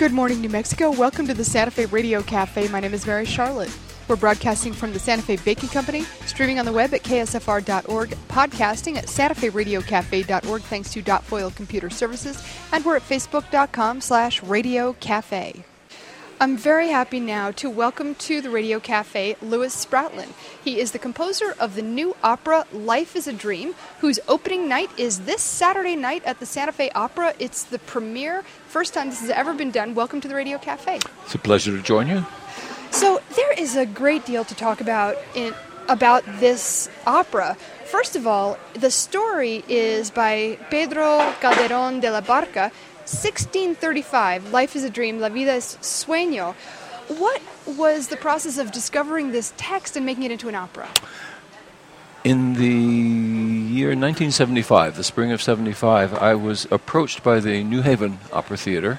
Good morning, New Mexico. Welcome to the Santa Fe Radio Cafe. My name is Mary Charlotte. We're broadcasting from the Santa Fe Baking Company, streaming on the web at ksfr.org, podcasting at santaferadiocafe.org thanks to Dotfoil Computer Services, and we're at facebook.com/Radio Cafe. I'm very happy now to welcome to the Radio Cafe Louis Spratlan. He is the composer of the new opera Life is a Dream, whose opening night is this Saturday night at the Santa Fe Opera. It's the premiere, first time this has ever been done. Welcome to the Radio Cafe. It's a pleasure to join you. So there is a great deal to talk about this opera. First of all, the story is by Pedro Calderón de la Barca, 1635, Life is a Dream, La Vida es Sueño. What was the process of discovering this text and making it into an opera? In the year 1975, the spring of 75, I was approached by the New Haven Opera Theater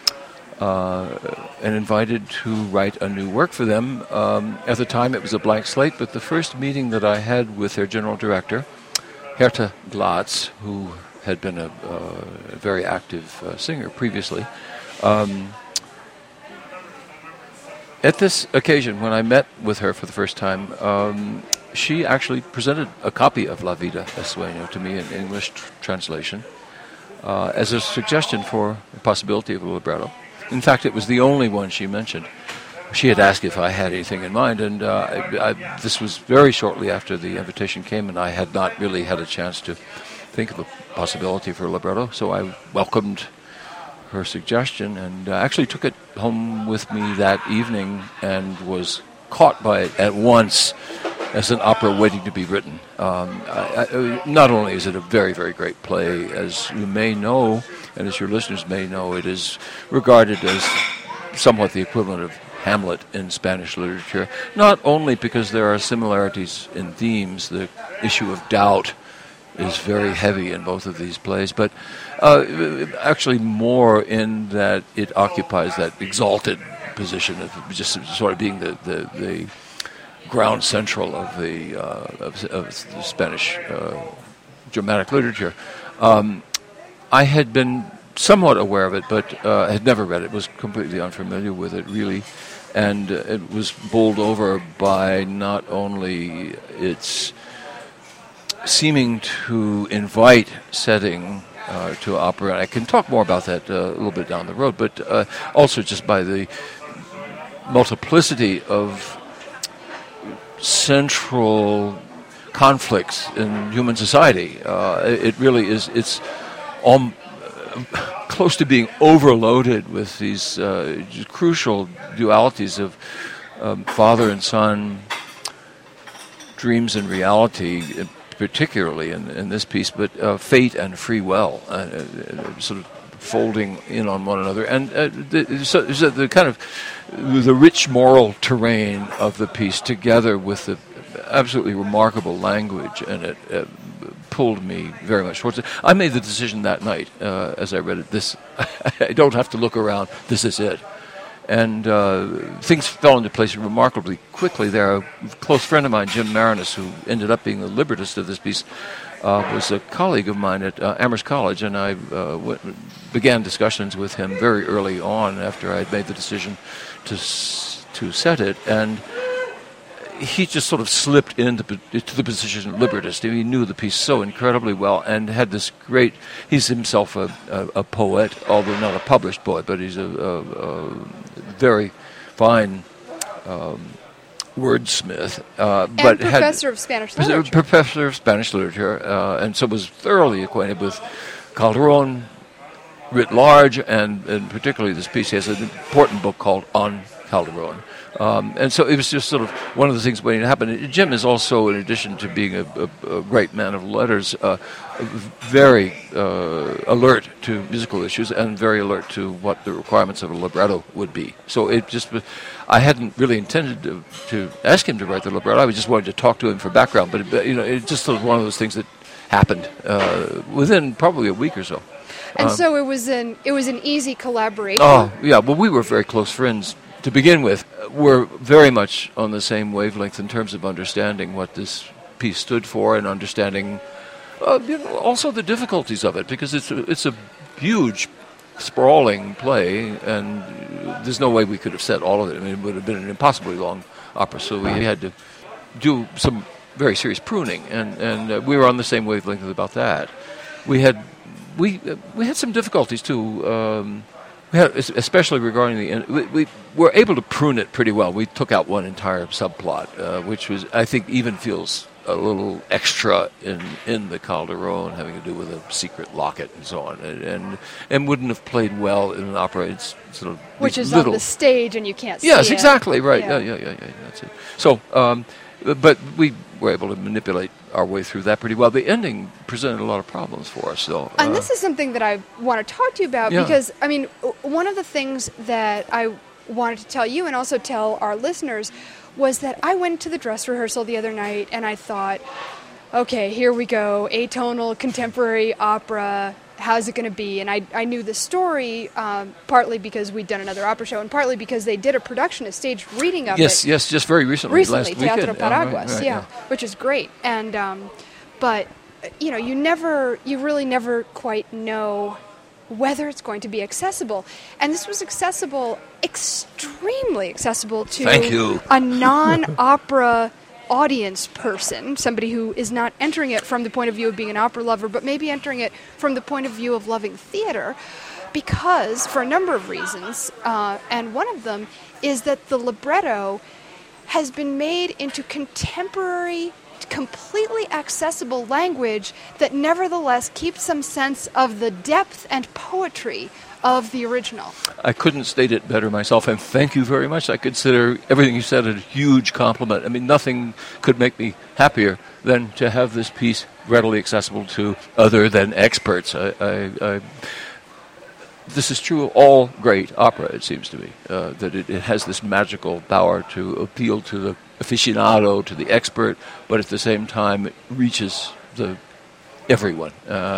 and invited to write a new work for them. At the time, it was a blank slate, but the first meeting that I had with their general director, Herta Glatz, who had been a very active singer previously. At this occasion, when I met with her for the first time, she actually presented a copy of La Vida es Sueño to me in English translation as a suggestion for the possibility of a libretto. In fact, it was the only one she mentioned. She had asked if I had anything in mind, and this was very shortly after the invitation came, and I had not really had a chance to think of a possibility for a libretto, so I welcomed her suggestion and actually took it home with me that evening and was caught by it at once as an opera waiting to be written. Not only is it a very, very great play, as you may know, and as your listeners may know, it is regarded as somewhat the equivalent of Hamlet in Spanish literature, not only because there are similarities in themes, the issue of doubt is very heavy in both of these plays, but actually more in that it occupies that exalted position of just sort of being the ground central of the Spanish dramatic literature. I had been somewhat aware of it, but had never read it, was completely unfamiliar with it, really, and it was bowled over by not only its seeming to invite setting to opera, and I can talk more about that a little bit down the road, but also just by the multiplicity of central conflicts in human society. It really is, it's close to being overloaded with these crucial dualities of father and son, dreams and reality, particularly in this piece, but fate and free will, sort of folding in on one another, and so the kind of the rich moral terrain of the piece, together with the absolutely remarkable language, and it pulled me very much towards it. I made the decision that night as I read it. This I don't have to look around. This is it. And things fell into place remarkably quickly there. A close friend of mine, Jim Marinus, who ended up being the librettist of this piece, was a colleague of mine at Amherst College, and I began discussions with him very early on after I had made the decision to set it. And he just sort of slipped into the position of librettist. He knew the piece so incredibly well and had this great... He's himself a poet, although not a published poet, but he's a very fine wordsmith. And professor of Spanish literature. Professor of Spanish literature, and so was thoroughly acquainted with Calderón writ large, and particularly this piece. He has an important book called On Calderón. And so it was just sort of one of the things waiting to happen. Jim is also, in addition to being a great man of letters, very alert to musical issues and very alert to what the requirements of a libretto would be. So it just, I hadn't really intended to ask him to write the libretto. I just wanted to talk to him for background. But it's just sort of one of those things that happened within probably a week or so. And so it was an easy collaboration. Oh yeah, well, we were very close friends to begin with. We're very much on the same wavelength in terms of understanding what this piece stood for and understanding also the difficulties of it, because it's a huge sprawling play, and there's no way we could have said all of it. I mean, it would have been an impossibly long opera, so we had to do some very serious pruning, and we were on the same wavelength about that. We had some difficulties too. We had, especially regarding the end. We were able to prune it pretty well. We took out one entire subplot, which was, I think, even feels a little extra in the Calderone, having to do with a secret locket and so on, and wouldn't have played well in an opera. It's sort of which is little, on the stage and you can't see yes, it. exactly right. Yeah. That's it. So, but we were able to manipulate our way through that pretty well. The ending presented a lot of problems for us, though. And this is something that I want to talk to you about because, I mean, one of the things that I wanted to tell you and also tell our listeners was that I went to the dress rehearsal the other night and I thought, okay, here we go, atonal contemporary opera. How's it going to be? And I knew the story partly because we'd done another opera show and partly because they did a production, a staged reading of it. Yes, just very recently last Teatro weekend. Paraguas, Right, which is great. And but you know, you really never quite know whether it's going to be accessible. And this was accessible, extremely accessible to a non-opera audience person, somebody who is not entering it from the point of view of being an opera lover, but maybe entering it from the point of view of loving theater, because for a number of reasons, and one of them is that the libretto has been made into contemporary, completely accessible language that nevertheless keeps some sense of the depth and poetry of the original. I couldn't state it better myself, and thank you very much. I consider everything you said a huge compliment. I mean, nothing could make me happier than to have this piece readily accessible to other than experts. This is true of all great opera, it seems to me, that it has this magical power to appeal to the aficionado, to the expert, but at the same time it reaches everyone.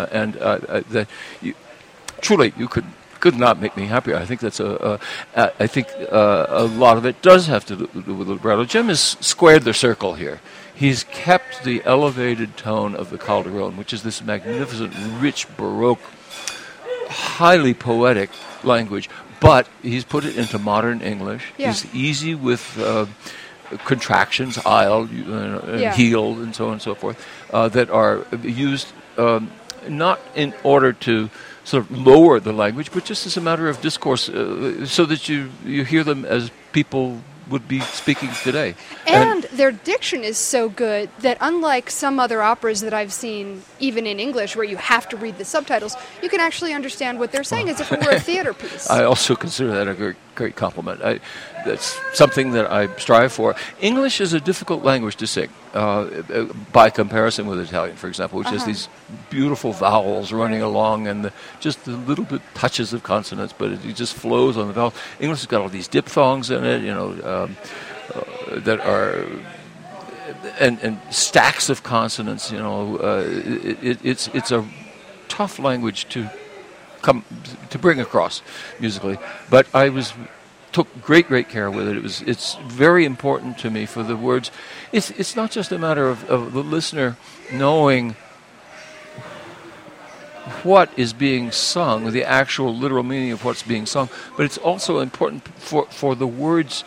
Truly, you could not make me happier. I think that's I think a lot of it does have to do with libretto. Jim has squared the circle here. He's kept the elevated tone of the Calderone, which is this magnificent, rich, Baroque, highly poetic language, but he's put it into modern English. Yeah. He's easy with contractions, aisle, and heel, and so on and so forth, that are used not in order to sort of lower the language, but just as a matter of discourse, so that you hear them as people would be speaking today. And their diction is so good that unlike some other operas that I've seen, even in English, where you have to read the subtitles, you can actually understand what they're saying as if it were a theater piece. I also consider that a great, great compliment. That's something that I strive for. English is a difficult language to sing, by comparison with Italian, for example, which has these beautiful vowels running along and just the little bit touches of consonants, but it just flows on the vowels. English has got all these diphthongs in it, that are and stacks of consonants. It's a tough language to bring across musically, but I took great care with it. It's very important to me for the words. It's not just a matter of the listener knowing what is being sung, the actual literal meaning of what's being sung, but it's also important for the words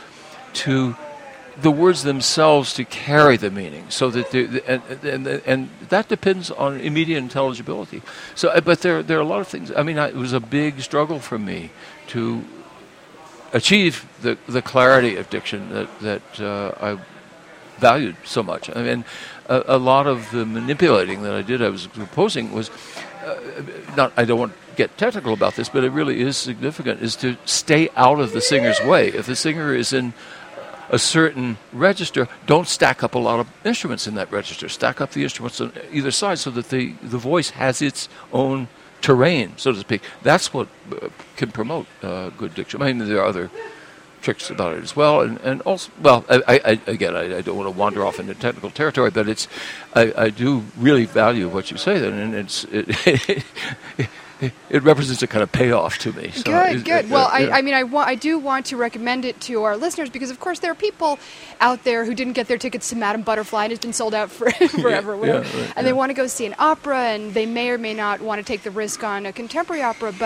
themselves to carry the meaning, so that and that depends on immediate intelligibility. So, but there are a lot of things. I mean, it was a big struggle for me to achieve the clarity of diction that I valued so much. I mean, a lot of the manipulating that I was proposing was not. I don't want to get technical about this, but it really is significant. Is to stay out of the singer's way. If the singer is in a certain register, don't stack up a lot of instruments in that register. Stack up the instruments on either side so that the voice has its own terrain, so to speak. That's what can promote good diction. I mean, there are other tricks about it as well, and also, well, I don't want to wander off into technical territory, but I do really value what you say then, and it represents a kind of payoff to me. So Good. Well, I do want to recommend it to our listeners because, of course, there are people out there who didn't get their tickets to Madame Butterfly and it's been sold out forever, and they want to go see an opera, and they may or may not want to take the risk on a contemporary opera, but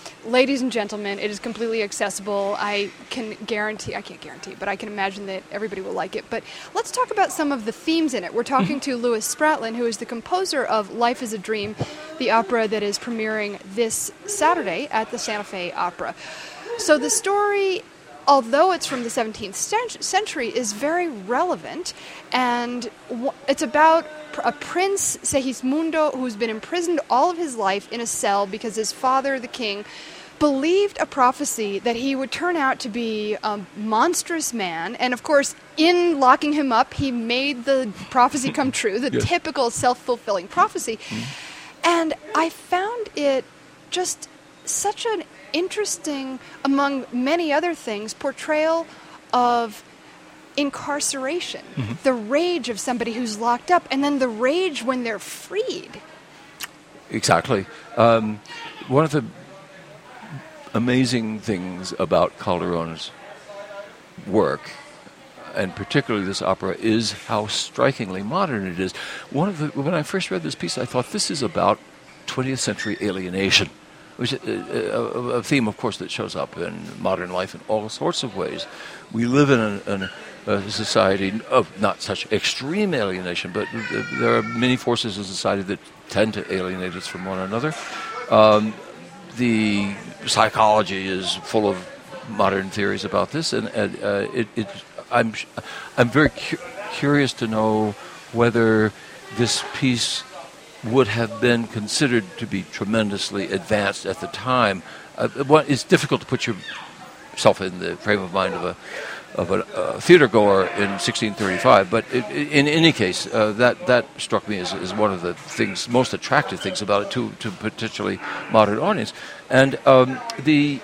Ladies and gentlemen, it is completely accessible. I can't guarantee, but I can imagine that everybody will like it. But let's talk about some of the themes in it. We're talking to Louis Spratlin, who is the composer of Life is a Dream, the opera that is premiering this Saturday at the Santa Fe Opera. So the story, although it's from the 17th century, is very relevant, and it's about a prince, Segismundo, who's been imprisoned all of his life in a cell because his father, the king, believed a prophecy that he would turn out to be a monstrous man, and of course, in locking him up, he made the prophecy come true, the typical self-fulfilling prophecy. And I found it just such an interesting, among many other things, portrayal of incarceration, the rage of somebody who's locked up, and then the rage when they're freed. Exactly. One of the amazing things about Calderón's work, and particularly this opera, is how strikingly modern it is. When I first read this piece, I thought this is about 20th century alienation, which is a theme, of course, that shows up in modern life in all sorts of ways. We live in a society of not such extreme alienation, but there are many forces in society that tend to alienate us from one another. The psychology is full of modern theories about this, and I'm very curious to know whether this piece would have been considered to be tremendously advanced at the time. It's difficult to put yourself in the frame of mind of a theater goer in 1635, but in any case, that struck me as one of the things, most attractive things about it to potentially modern audience, and the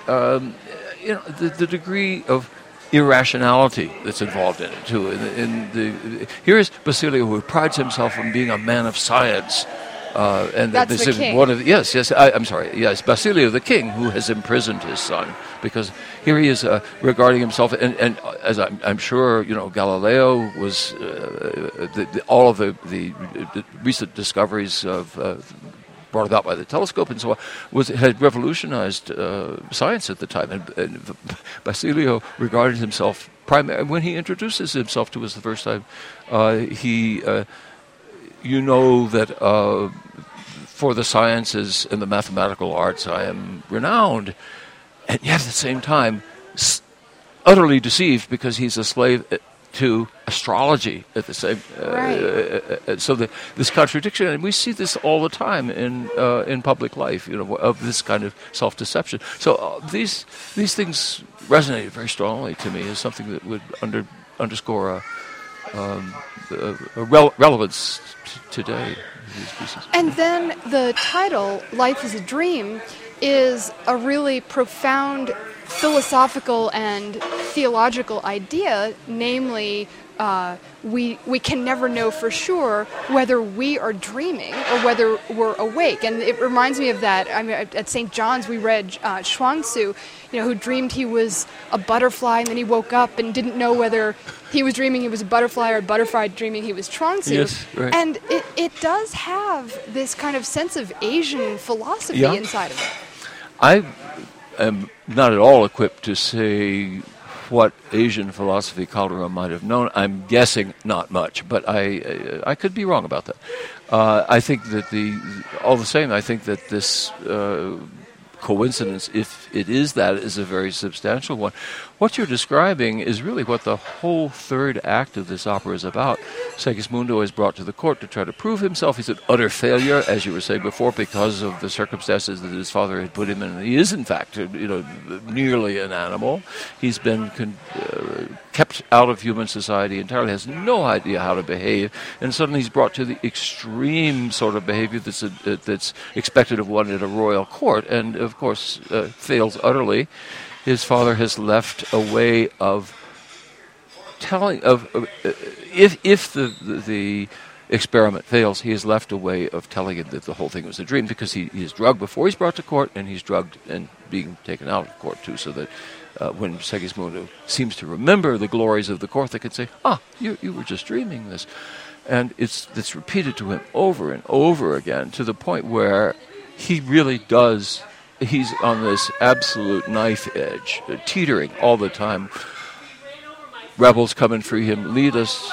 degree of irrationality that's involved in it too. Here is Basilio, who prides himself on being a man of science. And that's this the is king. I'm sorry. Yes, Basilio the king, who has imprisoned his son, because here he is regarding himself, and as I'm sure Galileo was all of the recent discoveries of brought about by the telescope and so on had revolutionized science at the time, and Basilio regarded himself primarily when he introduces himself to us the first time. That for the sciences and the mathematical arts I am renowned, and yet at the same time utterly deceived because he's a slave to astrology at the same. So this contradiction, and we see this all the time in public life, of this kind of self-deception. So these things resonated very strongly to me as something that would underscore a relevance today. These pieces. And then the title, Life is a Dream, is a really profound philosophical and theological idea, namely, we can never know for sure whether we are dreaming or whether we're awake. And it reminds me of that. I mean, at St. John's we read Chuang-Tzu, who dreamed he was a butterfly, and then he woke up and didn't know whether he was dreaming he was a butterfly or a butterfly dreaming he was Chuang-Tzu. Yes, right. And it does have this kind of sense of Asian philosophy inside of it. I am not at all equipped to say what Asian philosophy Calderón might have known. I'm guessing not much, but I could be wrong about that. I think that all the same, I think that this coincidence, if it is that, is a very substantial one. What you're describing is really what the whole third act of this opera is about. Segismundo is brought to the court to try to prove himself. He's an utter failure, as you were saying before, because of the circumstances that his father had put him in. He is, in fact, nearly an animal. He's been kept out of human society entirely, has no idea how to behave, and suddenly he's brought to the extreme sort of behavior that's expected of one at a royal court, and of course fails utterly. His father has left a way of telling if the experiment fails, he has left a way of telling him that the whole thing was a dream, because he is drugged before he's brought to court, and he's drugged and being taken out of court too, so that when Segismundo seems to remember the glories of the court, they can say, you were just dreaming this. And it's repeated to him over and over again, to the point where he really does he's on this absolute knife edge, teetering all the time. Rebels come and free him. Lead us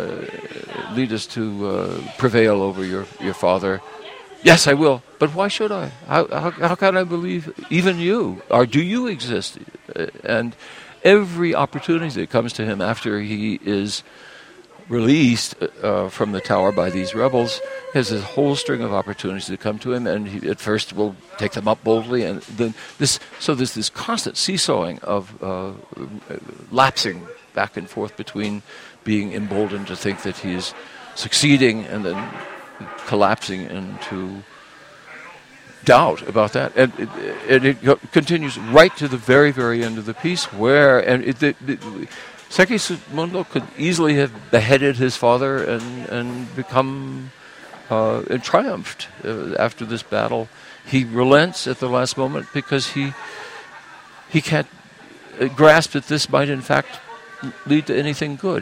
to prevail over your father. Yes, I will. But why should I? How can I believe even you? Or do you exist? And every opportunity that comes to him after he is released from the tower by these rebels, has a whole string of opportunities that come to him, and he at first will take them up boldly, and then there's this constant seesawing of lapsing back and forth between being emboldened to think that he's succeeding and then collapsing into doubt about that, and it continues right to the very, very end of the piece, where Segismundo could easily have beheaded his father and become and triumphed after this battle. He relents at the last moment because he can't grasp that this might in fact lead to anything good.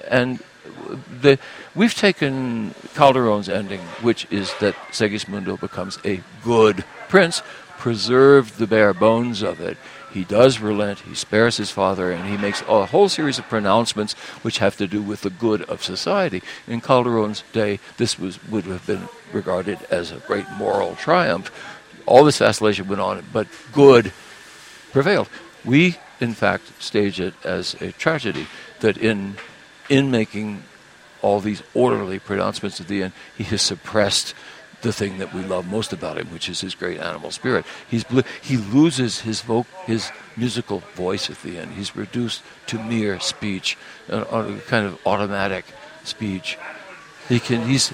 We've taken Calderon's ending, which is that Segismundo becomes a good prince, preserved the bare bones of it. He does relent, he spares his father, and he makes a whole series of pronouncements which have to do with the good of society. In Calderon's day, this would have been regarded as a great moral triumph. All this vacillation went on, but good prevailed. We, in fact, stage it as a tragedy, that in making all these orderly pronouncements at the end, he has suppressed the thing that we love most about him, which is his great animal spirit. He loses his musical voice at the end. He's reduced to mere speech, a kind of automatic speech. He's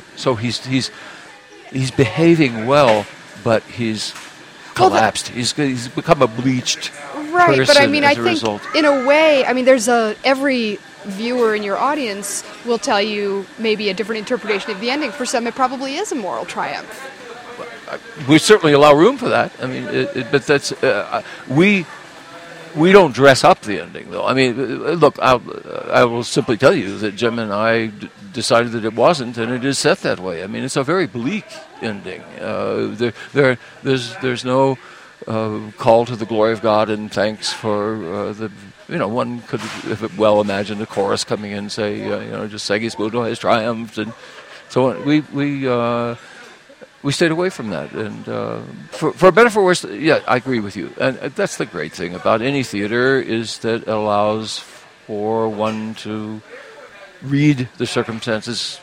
behaving well, but he's collapsed. He's become a bleached right, person but I mean, as I a think result. In a way, I mean, there's every viewer in your audience will tell you maybe a different interpretation of the ending. For some, it probably is a moral triumph. We certainly allow room for that. I mean, but that's we don't dress up the ending, though. I mean, look, I will simply tell you that Jim and I decided that it wasn't, and it is set that way. I mean, it's a very bleak ending. There's no call to the glory of God and thanks for one could have well imagined a chorus coming in and say, just Segismundo has triumphed, and so on. We stayed away from that, and for better or for worse, yeah, I agree with you. And that's the great thing about any theater, is that it allows for one to read the circumstances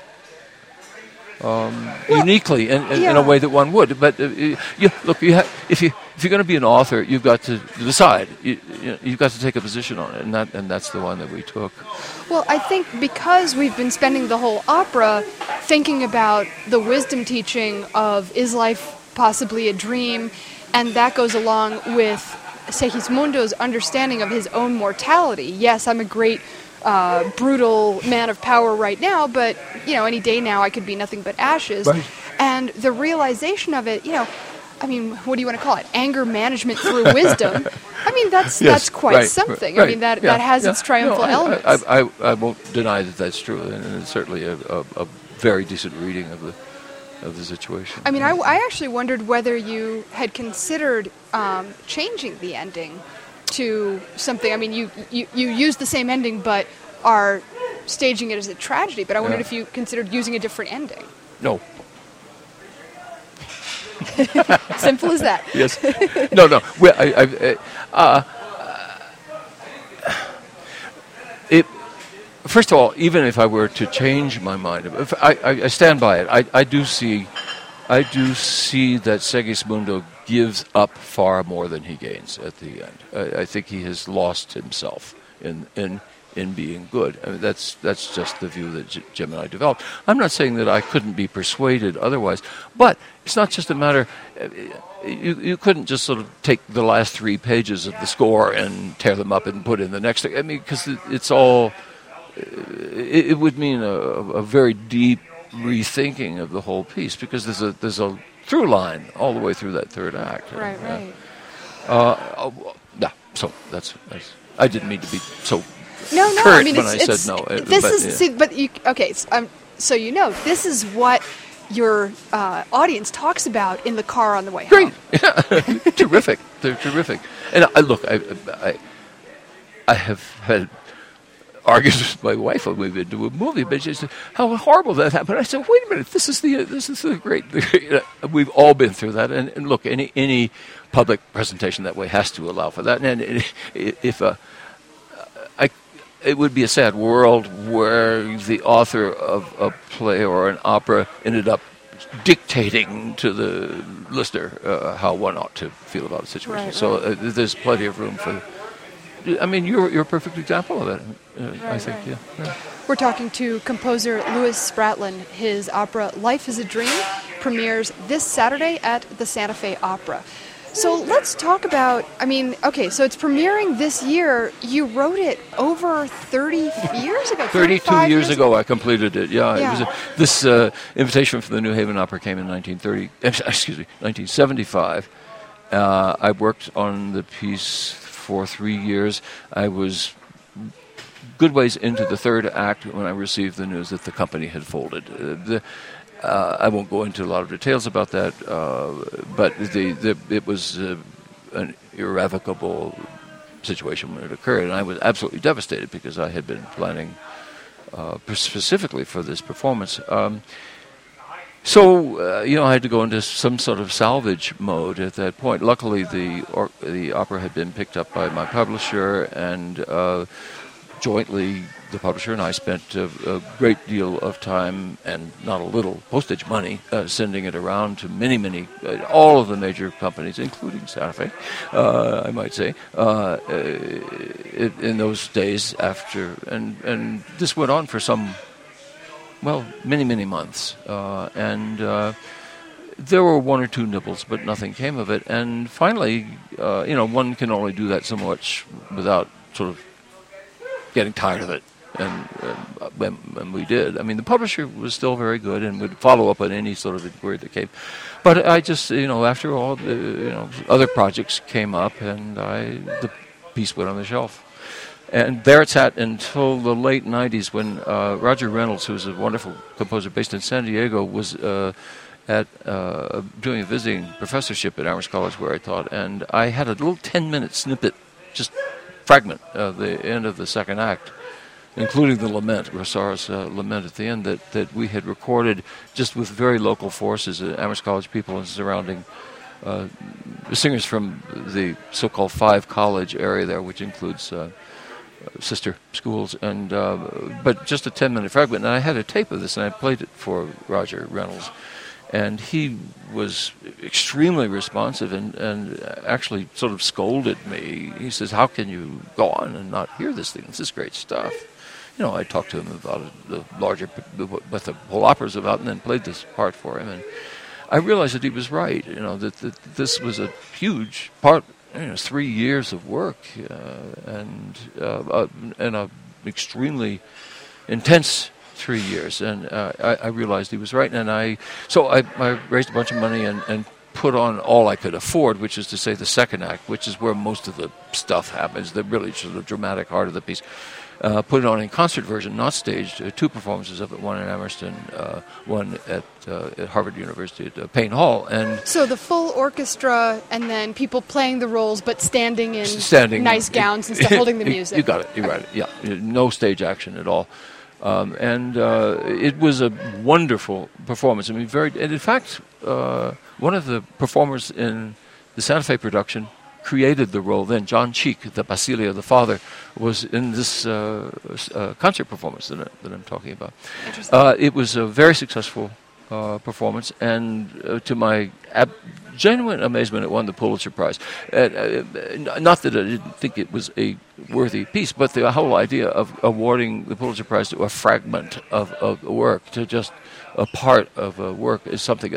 uniquely in a way that one would. But if you're going to be an author, you've got to decide. You've got to take a position on it, and that's the one that we took. Well, I think because we've been spending the whole opera thinking about the wisdom teaching of is life possibly a dream, and that goes along with Segismundo's understanding of his own mortality. Yes, I'm a great brutal man of power right now, but any day now I could be nothing but ashes. Right. And the realization of it, I mean, what do you want to call it? Anger management through wisdom. I mean, that's quite something. Right. I mean, that has its triumphal elements. I won't deny that that's true, and it's certainly a very decent reading of the situation. I mean, I actually wondered whether you had considered changing the ending to something. I mean, you use the same ending, but are staging it as a tragedy. But I wondered if you considered using a different ending. No. Simple as that. Yes. No. Well, first of all, even if I were to change my mind, I stand by it. I do see that Segismundo gives up far more than he gains at the end. I think he has lost himself in being good. I mean, that's just the view that Jim and I developed. I'm not saying that I couldn't be persuaded otherwise, but it's not just a matter. You couldn't just sort of take the last 3 pages of the score and tear them up and put in the next thing. I mean, because it's all. It would mean a very deep rethinking of the whole piece, because there's a through line all the way through that third act. Right. So that's. I didn't mean to be so. No. Curt I mean, when I said no. This is. Yeah. See, but you okay? So this is what your audience talks about in the car on the way Great. home. Yeah. Terrific. They're terrific. And look, I have had argued with my wife when we've been to a movie, but she said, how horrible that happened. I said, wait a minute, this is the great, we've all been through that. And look, any public presentation that way has to allow for that. And if it would be a sad world where the author of a play or an opera ended up dictating to the listener how one ought to feel about a situation. Right, so there's plenty of room for. I mean, you're a perfect example of it. I think, right. Yeah. We're talking to composer Louis Spratlin. His opera Life is a Dream premieres this Saturday at the Santa Fe Opera. So let's talk about, so it's premiering this year. You wrote it over 30 years ago. 32 years ago I completed it, yeah. Yeah. It was this invitation from the New Haven Opera came in 1975. I worked on the piece for 3 years. I was good ways into the third act when I received the news that the company had folded. I won't go into a lot of details about that, but it was an irrevocable situation when it occurred, and I was absolutely devastated because I had been planning specifically for this performance. So I had to go into some sort of salvage mode at that point. Luckily, the opera had been picked up by my publisher, and jointly, the publisher and I spent a great deal of time and not a little postage money sending it around to many, all of the major companies, including Santa Fe, I might say, in those days after. And this went on for many months. And there were one or two nibbles, but nothing came of it. And finally, one can only do that so much without sort of getting tired of it. And when we did, the publisher was still very good and would follow up on any sort of inquiry that came. But I just, after all, other projects came up, and the piece went on the shelf. And there it sat until the late 90s when Roger Reynolds, who was a wonderful composer based in San Diego, was doing a visiting professorship at Amherst College where I taught. And I had a little 10-minute snippet, just fragment of the end of the second act, including the lament, Rosara's lament at the end, that we had recorded just with very local forces, Amherst College people and surrounding singers from the so-called Five College area there, which includes sister schools, and but just a 10-minute fragment. And I had a tape of this, and I played it for Roger Reynolds. And he was extremely responsive and actually sort of scolded me. He says, how can you go on and not hear this thing? This is great stuff. I talked to him about the larger, what the whole opera's about, and then played this part for him. And I realized that he was right, that this was a huge part, 3 years of work, and a extremely intense 3 years, and I realized he was right, and I raised a bunch of money and put on all I could afford, which is to say the second act, which is where most of the stuff happens, the really sort of dramatic heart of the piece. Put it on in concert version, not staged. 2 performances of it, one in Amherst and one at Harvard University at Payne Hall. And so the full orchestra, and then people playing the roles, but standing in nice gowns and stuff, holding the music. You got it. You right. Yeah, no stage action at all. And it was a wonderful performance. And in fact, one of the performers in the Santa Fe production created the role then. John Cheek, the Basilia, the father, was in this concert performance that I'm talking about. It was a very successful performance, and to my genuine amazement, it won the Pulitzer Prize. Not that I didn't think it was a worthy piece, but the whole idea of awarding the Pulitzer Prize to a fragment of a work, to just a part of a work, is something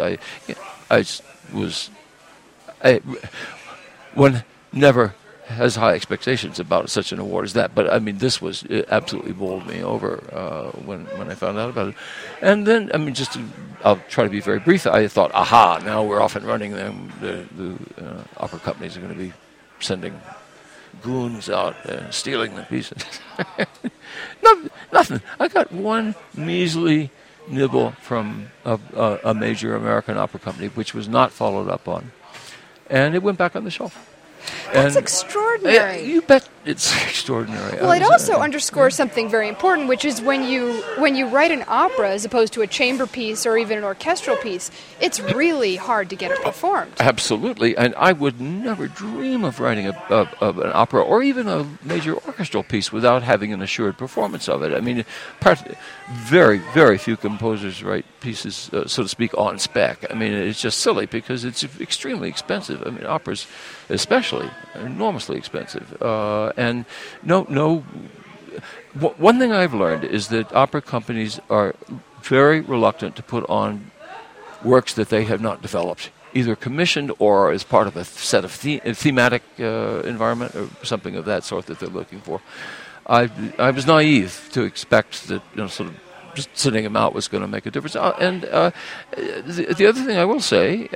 one never has high expectations about such an award as that. But this was, it absolutely bowled me over when I found out about it. And then, I'll try to be very brief. I thought, aha, now we're off and running. The opera companies are going to be sending goons out stealing the pieces. Nothing. I got one measly nibble from a major American opera company, which was not followed up on. And it went back on the shelf. That's extraordinary. You bet it's extraordinary. Well, it also underscores something very important, which is when you write an opera as opposed to a chamber piece or even an orchestral piece, it's really hard to get it performed. Absolutely, and I would never dream of writing an opera or even a major orchestral piece without having an assured performance of it. I mean, very, very few composers write pieces, so to speak, on spec. I mean, it's just silly because it's extremely expensive. I mean, operas especially enormously expensive. And one thing I've learned is that opera companies are very reluctant to put on works that they have not developed, either commissioned or as part of a set of thematic environment or something of that sort that they're looking for. I was naive to expect that sort of just sitting them out was going to make a difference. The other thing I will say,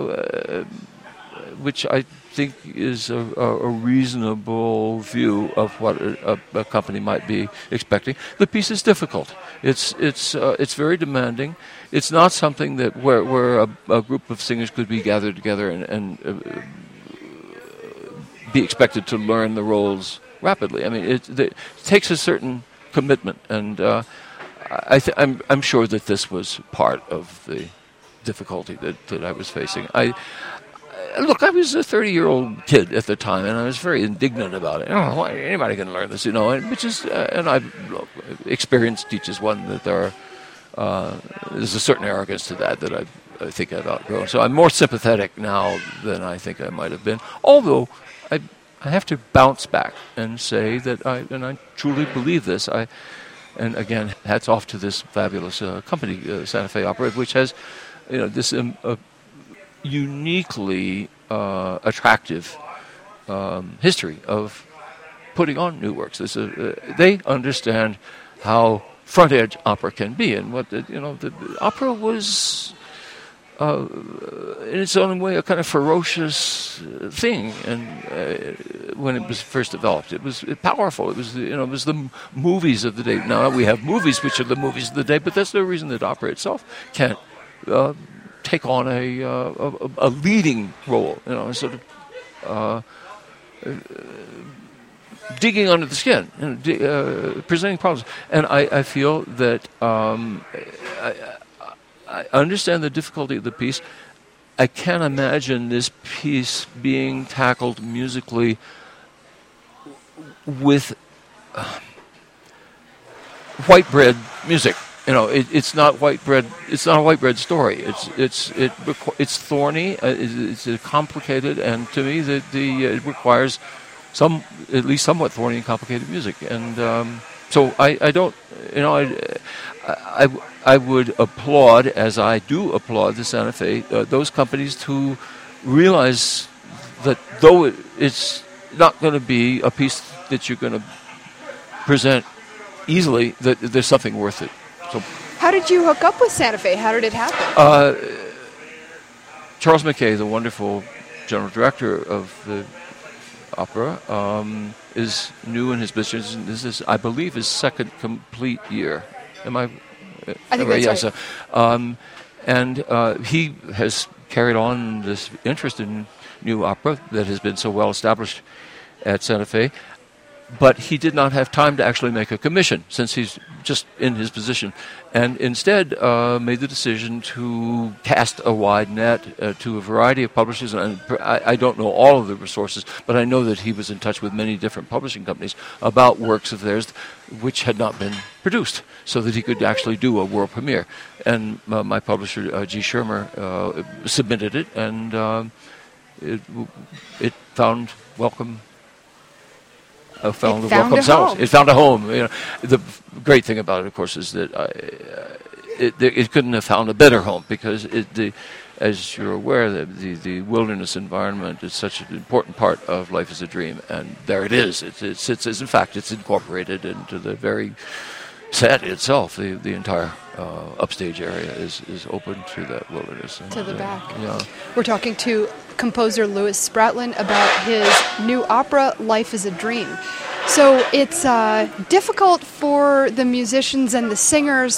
which I think is a reasonable view of what a company might be expecting. The piece is difficult. It's very demanding. It's not something that where a group of singers could be gathered together and be expected to learn the roles rapidly. I mean, it takes a certain commitment, and I'm sure that this was part of the difficulty that I was facing. Look, I was a 30-year-old kid at the time, and I was very indignant about it. Why anybody can learn this, and experience teaches one that there's a certain arrogance to that I think I've outgrown. So I'm more sympathetic now than I think I might have been. Although I have to bounce back and say that I truly believe this. And again, hats off to this fabulous company, Santa Fe Opera, which has this uniquely attractive history of putting on new works. They understand how front-edge opera can be, and what the opera was in its own way a kind of ferocious thing. And when it was first developed, it was powerful. It was it was the movies of the day. Now we have movies which are the movies of the day, but that's no reason that opera itself can't take on a leading role, sort of digging under the skin, presenting problems. And I feel that I understand the difficulty of the piece. I can't imagine this piece being tackled musically with white bread music. It's not white bread. It's not a white bread story. It's thorny. It's complicated, and to me, it requires at least somewhat thorny and complicated music. And so I don't. I would applaud, as I do applaud the Santa Fe, those companies who realize that though it's not going to be a piece that you're going to present easily, that there's something worth it. So, how did you hook up with Santa Fe? How did it happen? Charles McKay, the wonderful general director of the opera, is new in his business. This is, I believe, his second complete year. Am I? I think that's right. And he has carried on this interest in new opera that has been so well established at Santa Fe. But he did not have time to actually make a commission since he's just in his position, and instead made the decision to cast a wide net to a variety of publishers. And I don't know all of the resources, but I know that he was in touch with many different publishing companies about works of theirs which had not been produced, so that he could actually do a world premiere. And my publisher, G. Schirmer, submitted it, and it found welcome. It found a home. The great thing about it, of course, is that it couldn't have found a better home, because as you're aware, the wilderness environment is such an important part of Life is a Dream, and there it is. It's in fact, it's incorporated into the very set itself. The entire upstage area is open to that wilderness. To the back. Yeah. We're talking to composer Louis Spratlin about his new opera, Life is a Dream. So it's difficult for the musicians and the singers.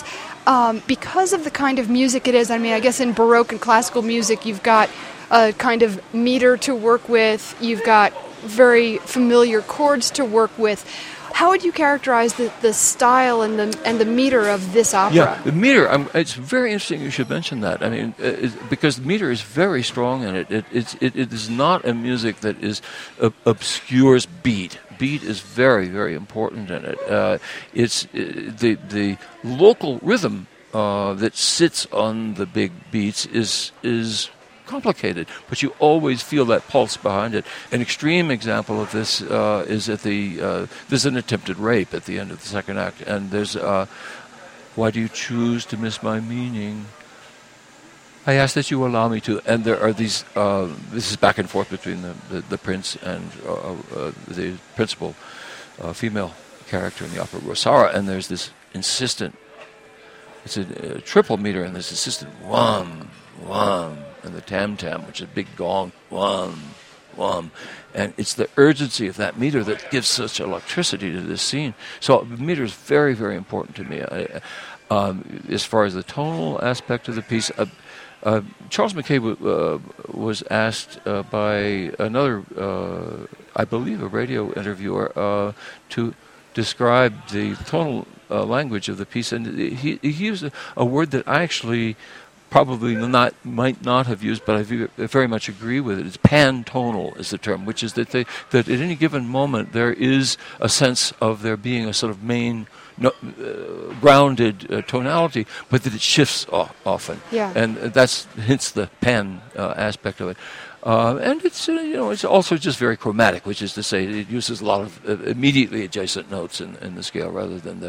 because of the kind of music it is. I mean, I guess in Baroque and classical music, you've got a kind of meter to work with. You've got very familiar chords to work with. How would you characterize the style and the meter of this opera? Yeah, the meter. It's very interesting you should mention that. I mean, because the meter is very strong in it. It is not a music that is obscures beat. Beat is very, very important in it. It's the local rhythm that sits on the big beats is complicated, but you always feel that pulse behind it. An extreme example of this is at there's an attempted rape at the end of the second act, and there's why do you choose to miss my meaning? I ask that you allow me to. And there are these. This is back and forth between the prince and the principal female character in the opera, Rosara, and there's this insistent. It's a triple meter, and there's insistent wham, wham. And the tam-tam, which is a big gong, wham, wham. And it's the urgency of that meter that gives such electricity to this scene. So the meter is very, very important to me. As far as the tonal aspect of the piece, Charles Mackay was asked by another, I believe, a radio interviewer, to describe the tonal language of the piece. And he used a word that I actually might not have used, but I very much agree with it. It's pantonal is the term, which is that at any given moment there is a sense of there being a sort of main grounded tonality, but that it shifts often. Yeah. And that's hence the pan aspect of it. And it's also just very chromatic, which is to say it uses a lot of immediately adjacent notes in the scale rather than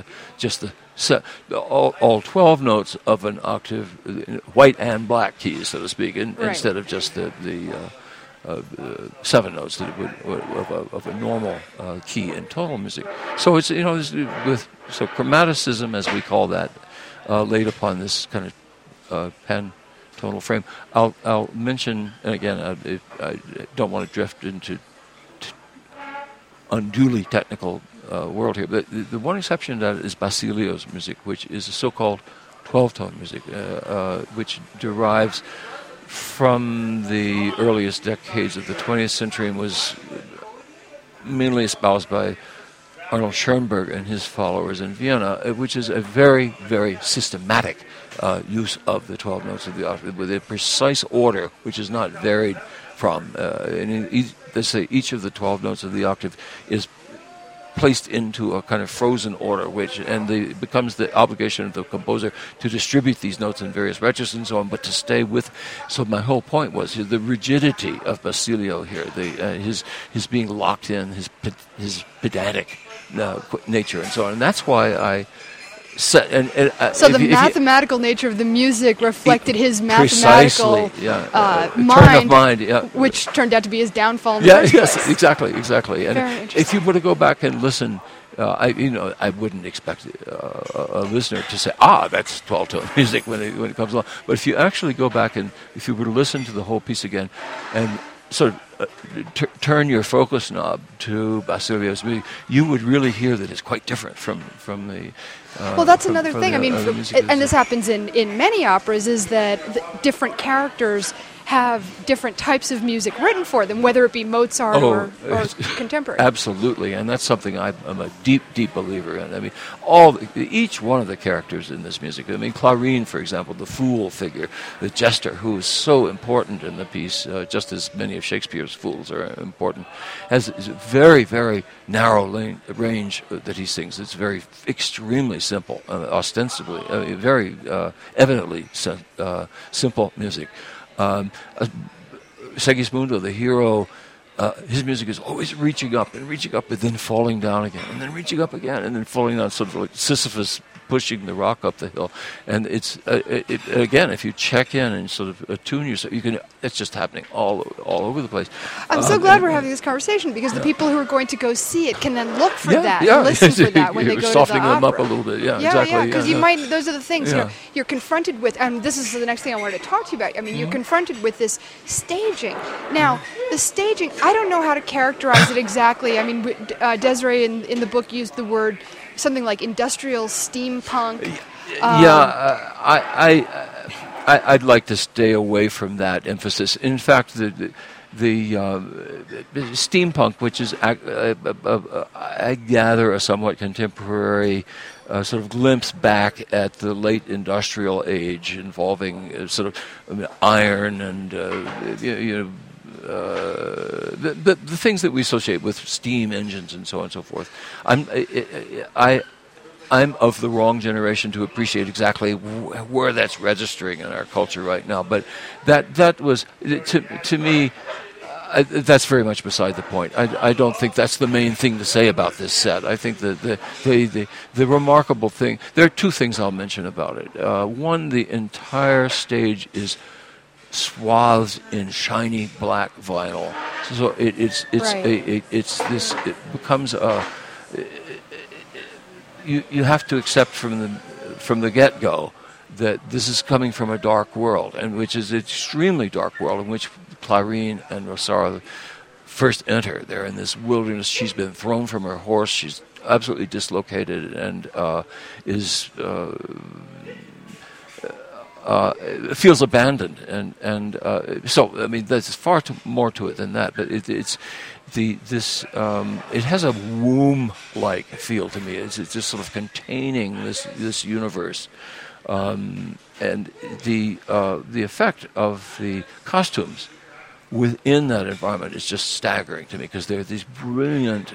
all 12 notes of an octave, white and black keys, so to speak, instead of just the 7 notes that of a normal key in tonal music. So it's so chromaticism, as we call that, laid upon this kind of pan-tonal frame. I'll mention, and again, I don't want to drift into unduly technical world here, but the one exception to that is Basilio's music, which is a so-called 12-tone music, which derives from the earliest decades of the 20th century and was mainly espoused by Arnold Schoenberg and his followers in Vienna, which is a very, very systematic use of the 12 notes of the octave with a precise order, which is not varied from. Let's say each of the 12 notes of the octave is placed into a kind of frozen order, it becomes the obligation of the composer to distribute these notes in various registers and so on, but to stay with. So my whole point was the rigidity of Basilio here, his being locked in, his pedantic nature and so on, and that's why I. So the mathematical nature of the music reflected his mathematical mind, which turned out to be his downfall in the first place. Exactly. And if you were to go back and listen, I wouldn't expect a listener to say, that's 12-tone music when it comes along. But if you actually go back and if you were to listen to the whole piece again and sort of turn your focus knob to Basilio's music, you would really hear that it's quite different from the. Well, that's another thing. I mean, and this happens in many operas, is that different characters have different types of music written for them, whether it be Mozart or contemporary. Absolutely, and that's something I'm a deep, deep believer in. I mean, each one of the characters in this music. I mean, Clarine, for example, the fool figure, the jester, who is so important in the piece, just as many of Shakespeare's fools are important, has a very, very narrow range that he sings. It's very extremely simple, ostensibly, very evidently simple music. Segismundo, the hero, his music is always reaching up, but then falling down again, and then reaching up again, and then falling down, sort of like Sisyphus pushing the rock up the hill. And it's again, if you check in and sort of attune yourself, it's just happening all over the place. I'm so glad we're having this conversation, because the people who are going to go see it can then look for that and listen for that when they go to the opera. Softening them up a little bit, exactly. Because you might, those are the things, you're confronted with, and this is the next thing I wanted to talk to you about. I mean, you're confronted with this staging. Now, the staging, I don't know how to characterize it exactly. I mean, Desiree in the book used the word something like industrial steampunk. I'd like to stay away from that emphasis. In fact, the steampunk, which is I gather a somewhat contemporary sort of glimpse back at the late industrial age, involving iron and the things that we associate with steam engines and so on and so forth. I'm of the wrong generation to appreciate exactly where that's registering in our culture right now. But that was, to me, that's very much beside the point. I don't think that's the main thing to say about this set. I think that the remarkable thing, there are two things I'll mention about it. One, the entire stage is swathed in shiny black vinyl, so it becomes a. You have to accept from the get-go that this is coming from a dark world, and which is an extremely dark world in which Clarine and Rosara first enter. They're in this wilderness. She's been thrown from her horse. She's absolutely dislocated and feels abandoned, and so I mean there's far more to it than that. But it has a womb-like feel to me. It's just sort of containing this universe, and the effect of the costumes within that environment is just staggering to me, because they're these brilliant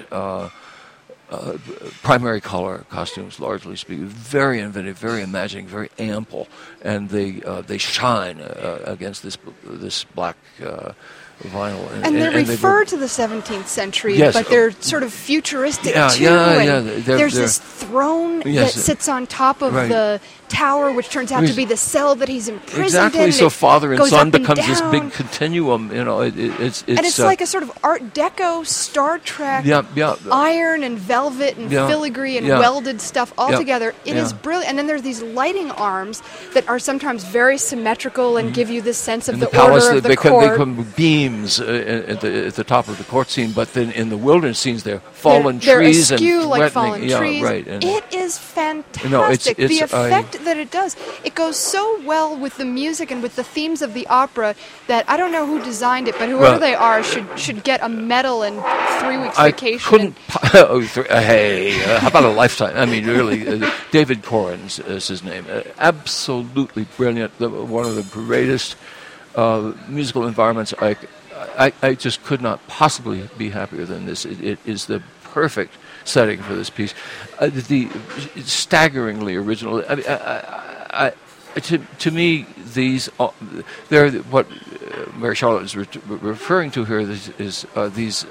primary color costumes, largely speaking, very inventive, very imagining, very ample, and they shine against this black vinyl. And they refer to the 17th century, yes, but they're sort of futuristic too. There's this throne that sits on top of the tower, which turns out to be the cell that he's imprisoned exactly. in. So father and son becomes down. This big continuum. It's and it's like a sort of Art Deco, Star Trek, iron and velvet and filigree and welded stuff all together. It is brilliant. And then there's these lighting arms that are sometimes very symmetrical and give you this sense of the palace, order of the court. They become beams at the top of the court scene, but then in the wilderness scenes they're fallen trees and askew like fallen trees. Right. And it is fantastic. The effect that it does, it goes so well with the music and with the themes of the opera that I don't know who designed it, but whoever they are should get a medal and 3 weeks vacation. How about a lifetime? I mean, really, David Corrins is his name. Absolutely brilliant. One of the greatest musical environments. I just could not possibly be happier than this. It is the perfect setting for this piece. It's staggeringly original. To me, these they're what Mary Charlotte is referring to here is these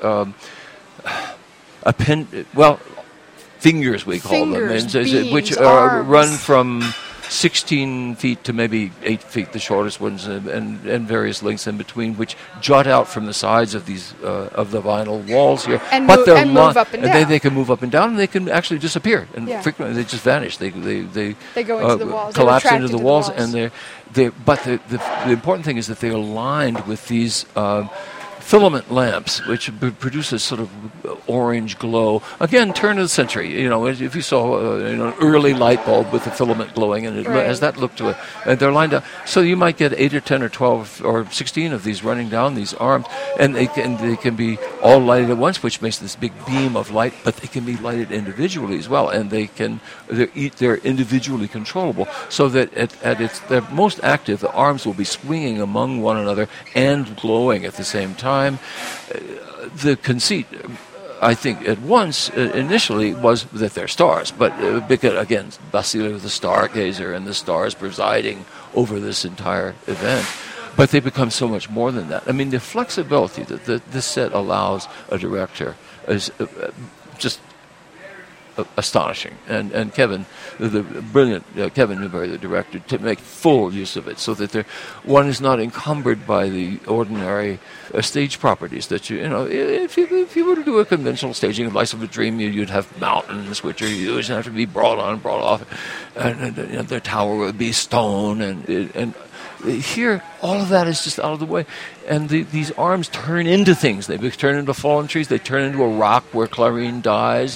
fingers, we call them, beams, which arms. Run from 16 feet to maybe 8 feet, the shortest ones, and various lengths in between, which jut out from the sides of these of the vinyl walls here. But they're move up and down. They can move up and down, and they can actually disappear. And frequently they just vanish. They go into the walls, collapse into the walls, and but the important thing is that they're lined with these filament lamps, which produce a sort of orange glow. Again, turn of the century. If you saw an early light bulb with the filament glowing, and it has that look to it, and they're lined up. So you might get 8 or 10 or 12 or 16 of these running down these arms, and they can be all lighted at once, which makes this big beam of light. But they can be lighted individually as well, and they're individually controllable. So that at their most active, the arms will be swinging among one another and glowing at the same time. The conceit, I think, at once initially was that they're stars, but because again, Basilio the stargazer and the stars presiding over this entire event. But they become so much more than that. I mean, the flexibility that this set allows a director is just astonishing, and Kevin, the brilliant Kevin Newberry, the director, to make full use of it, so that one is not encumbered by the ordinary stage properties that if you were to do a conventional staging of Life of a Dream, you'd have mountains which are used and have to be brought on, brought off, and the tower would be stone, and Here, all of that is just out of the way, and these arms turn into things. They turn into fallen trees. They turn into a rock where Clarine dies.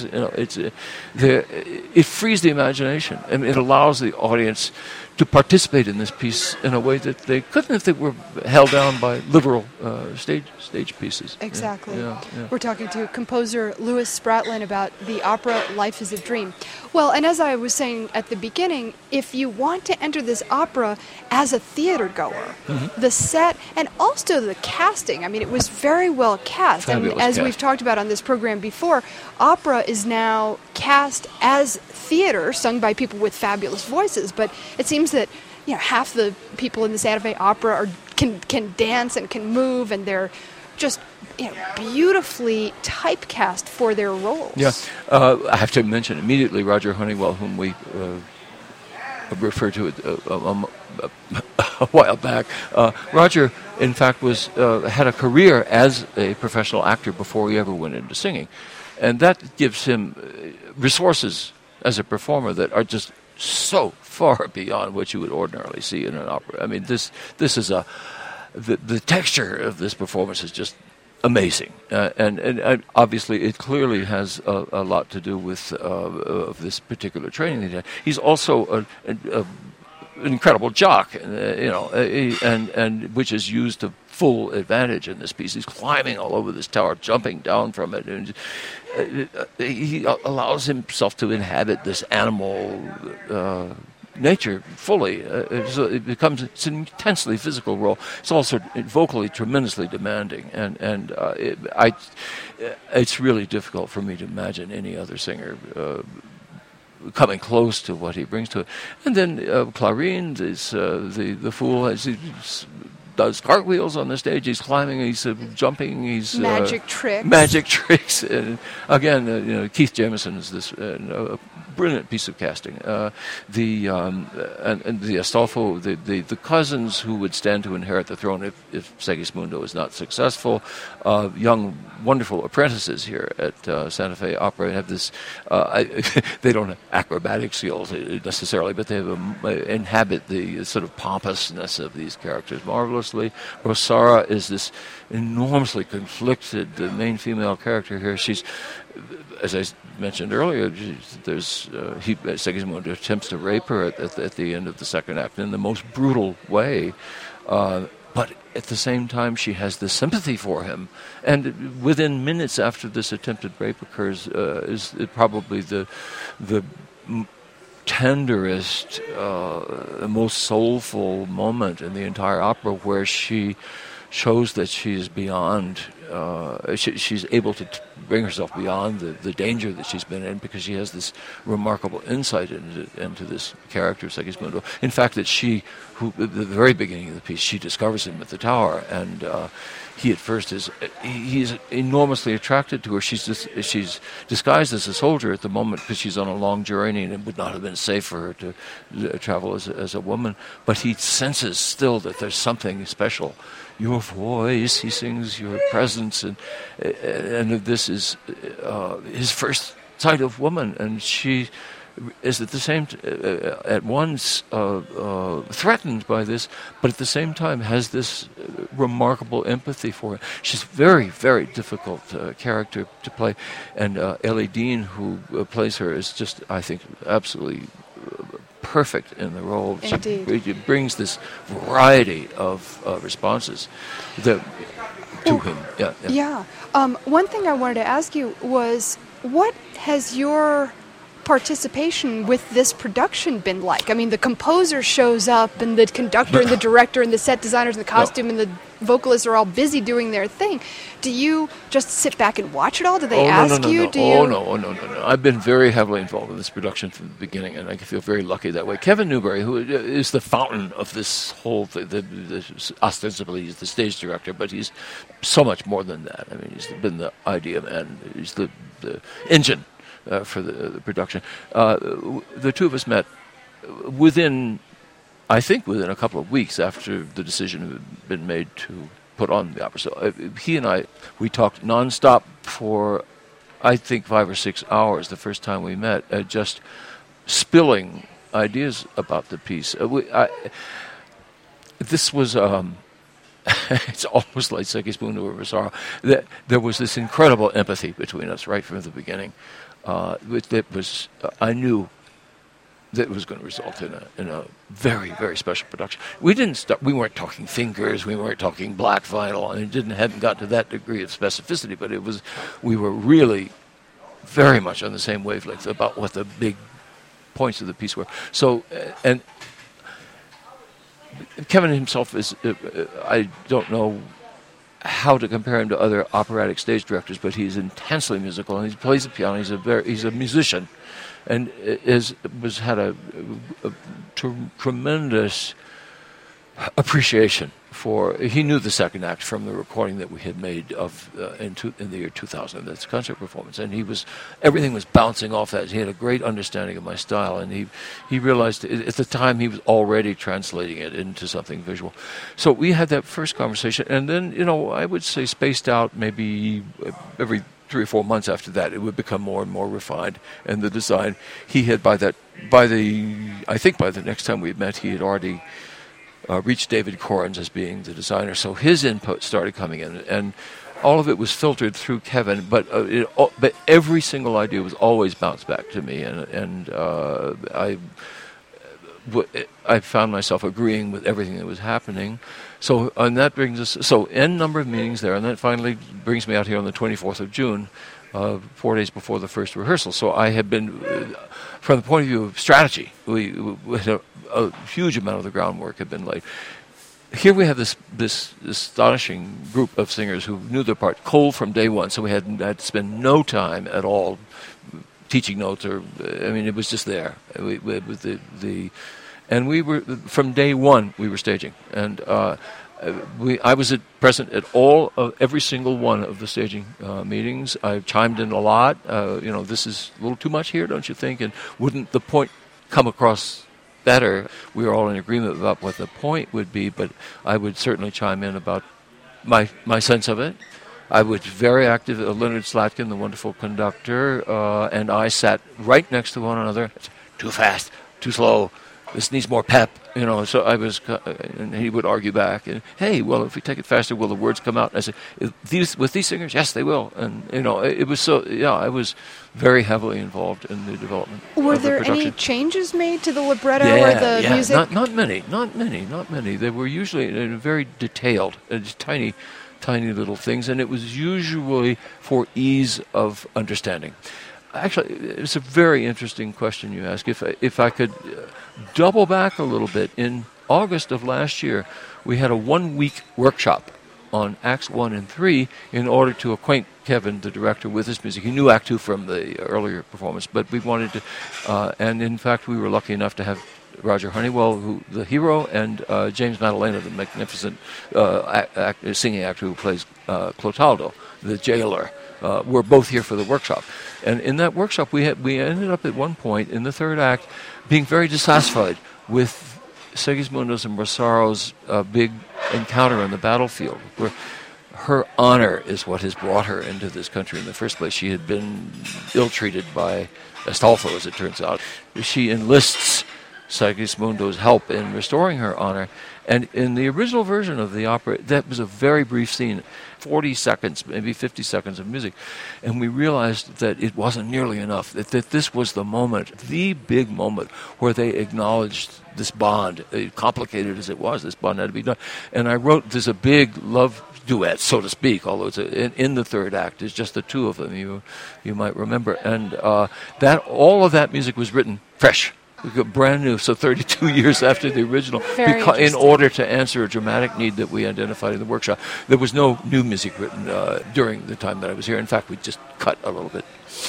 It frees the imagination, and it allows the audience to participate in this piece in a way that they couldn't if they were held down by literal stage pieces. Exactly. Yeah. We're talking to composer Louis Spratlin about the opera Life is a Dream. Well, and as I was saying at the beginning, if you want to enter this opera as a theater goer, the set and also the casting, I mean, it was very well cast. Fabulous and as cast. we've talked about on this program before, opera is now cast as theater, sung by people with fabulous voices, but it seems that half the people in the Santa Fe Opera can dance and can move, and they're just beautifully typecast for their roles. Yeah, I have to mention immediately Roger Honeywell, whom we referred to a while back. Roger, in fact, had a career as a professional actor before he ever went into singing, and that gives him resources as a performer that are just so far beyond what you would ordinarily see in an opera. I mean, this is the texture of this performance is just amazing, and obviously it clearly has a lot to do with of this particular training that he had. He's also an incredible jock, and which is used to full advantage in this piece. He's climbing all over this tower, jumping down from it, and he allows himself to inhabit this animal nature fully. So it's an intensely physical role. It's also vocally tremendously demanding, and it's really difficult for me to imagine any other singer coming close to what he brings to it. And then Clarine is the fool. He does cartwheels on the stage. He's climbing. He's jumping. He's magic tricks. Magic tricks. And again, Keith Jamison is this a brilliant piece of casting. And the Astolfo, the cousins who would stand to inherit the throne if Segismundo is not successful, young, wonderful apprentices here at Santa Fe Opera have this. They don't have acrobatic skills necessarily, but they inhabit the sort of pompousness of these characters marvelously. Rosara is this enormously conflicted, the main female character here. She's, as I mentioned earlier, Segismundo attempts to rape her at the end of the second act in the most brutal way, but at the same time she has this sympathy for him, and within minutes after this attempted rape occurs is probably the tenderest, most soulful moment in the entire opera, where she shows that she is beyond. She's able to bring herself beyond the danger that she's been in, because she has this remarkable insight into this character, Segismundo. In fact, that at the very beginning of the piece, she discovers him at the tower, and he at first he's enormously attracted to her. She's disguised as a soldier at the moment because she's on a long journey, and it would not have been safe for her to travel as a woman. But he senses still that there's something special. Your voice, he sings, your presence, and this is his first sight of woman, and she is at the same at once threatened by this, but at the same time has this remarkable empathy for it. She's a very, very difficult character to play, and Ellie Dean, who plays her, is just, I think, absolutely perfect in the role. Indeed. She brings this variety of responses to him. Yeah. One thing I wanted to ask you was, what has your participation with this production been like? I mean, the composer shows up, and the conductor and the director and the set designers and the costume and the vocalists are all busy doing their thing. Do you just sit back and watch it all? Do they ask you? No. I've been very heavily involved in this production from the beginning, and I feel very lucky that way. Kevin Newberry, who is the fountain of this whole thing, ostensibly he's the stage director, but he's so much more than that. I mean, he's been the idea man. He's the engine for the production. The two of us met within a couple of weeks after the decision had been made to put on the opera. So he and we talked nonstop for, I think, 5 or 6 hours the first time we met, just spilling ideas about the piece. this was it's almost like Segismundo or Rosaro. There was this incredible empathy between us right from the beginning. I knew that it was going to result in a very, very special production. We weren't talking fingers, we weren't talking black vinyl, and it hadn't got to that degree of specificity, but we were really very much on the same wavelength about what the big points of the piece were. So, and Kevin himself is, I don't know how to compare him to other operatic stage directors, but he's intensely musical, and he plays the piano. He's a musician, and had a tremendous appreciation for. He knew the second act from the recording that we had made of in the year 2000. That's concert performance, and everything was bouncing off that. He had a great understanding of my style, and he realized at the time he was already translating it into something visual. So we had that first conversation, and then I would say spaced out maybe every 3 or 4 months after that, it would become more and more refined. And the design, he had I think by the next time we met, he had already reached David Corrins as being the designer. So his input started coming in, and all of it was filtered through Kevin. But every single idea was always bounced back to me, and I found myself agreeing with everything that was happening. So, and that brings us, n number of meetings there, and that finally brings me out here on the 24th of June, 4 days before the first rehearsal. So I had been, from the point of view of strategy, we had a huge amount of the groundwork had been laid. Here we have this astonishing group of singers who knew their part cold from day one, so we had to spend no time at all teaching notes, it was just there. And we were, from day one, we were staging. And I was present at every single one of the staging meetings. I chimed in a lot. This is a little too much here, don't you think? And wouldn't the point come across better? We were all in agreement about what the point would be, but I would certainly chime in about my sense of it. I was very active. Leonard Slatkin, the wonderful conductor, and I sat right next to one another. Too fast, too slow. This needs more pep, So I was, and he would argue back. And hey, well, if we take it faster, will the words come out? And I said, with these singers, yes, they will. And it was so. Yeah, I was very heavily involved in the development. Were there any changes made to the libretto or the music? Not many. They were usually very detailed, tiny little things, and it was usually for ease of understanding. Actually, it's a very interesting question you ask. If I could double back a little bit, in August of last year, we had a 1-week workshop on Acts 1 and 3 in order to acquaint Kevin, the director, with his music. He knew Act 2 from the earlier performance, but we wanted to, and in fact, we were lucky enough to have Roger Honeywell, the hero, and James Maddalena, the magnificent singing actor who plays Clotaldo, the jailer. Were both here for the workshop. And in that workshop, we ended up at one point in the third act being very dissatisfied with Segismundo's and Rosaro's big encounter on the battlefield, where her honor is what has brought her into this country in the first place. She had been ill-treated by Astolfo, as it turns out. She enlists Segismundo's help in restoring her honor. And in the original version of the opera, that was a very brief scene, 40 seconds, maybe 50 seconds of music. And we realized that it wasn't nearly enough, that this was the moment, the big moment, where they acknowledged this bond, complicated as it was, this bond had to be done. And I wrote, there's a big love duet, so to speak, although it's in the third act. It's just the two of them, you might remember. And all of that music was written fresh. Brand new, so 32 years after the original, in order to answer a dramatic need that we identified in the workshop. There was no new music written during the time that I was here. In fact, we just cut a little bit.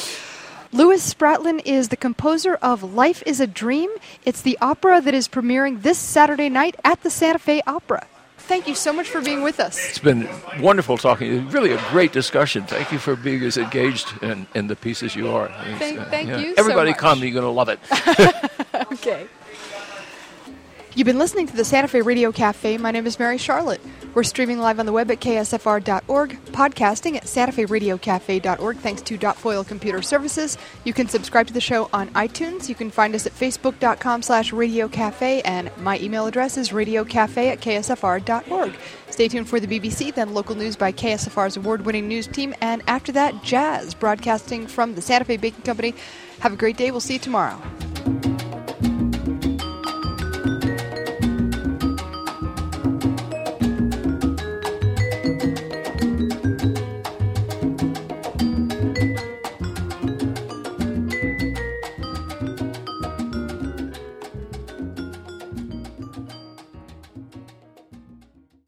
Louis Spratlin is the composer of Life is a Dream. It's the opera that is premiering this Saturday night at the Santa Fe Opera. Thank you so much for being with us. It's been wonderful talking to you. Really a great discussion. Thank you for being as engaged in the pieces you are. Thank you Everybody so much. come, you're going to love it. Okay. You've been listening to the Santa Fe Radio Cafe. My name is Mary Charlotte. We're streaming live on the web at ksfr.org, podcasting at santaferadiocafe.org. Thanks to Dot Foil Computer Services. You can subscribe to the show on iTunes. You can find us at facebook.com/radiocafe, and my email address is radiocafe@ksfr.org. Stay tuned for the BBC, then local news by KSFR's award-winning news team, and after that, jazz, broadcasting from the Santa Fe Baking Company. Have a great day. We'll see you tomorrow.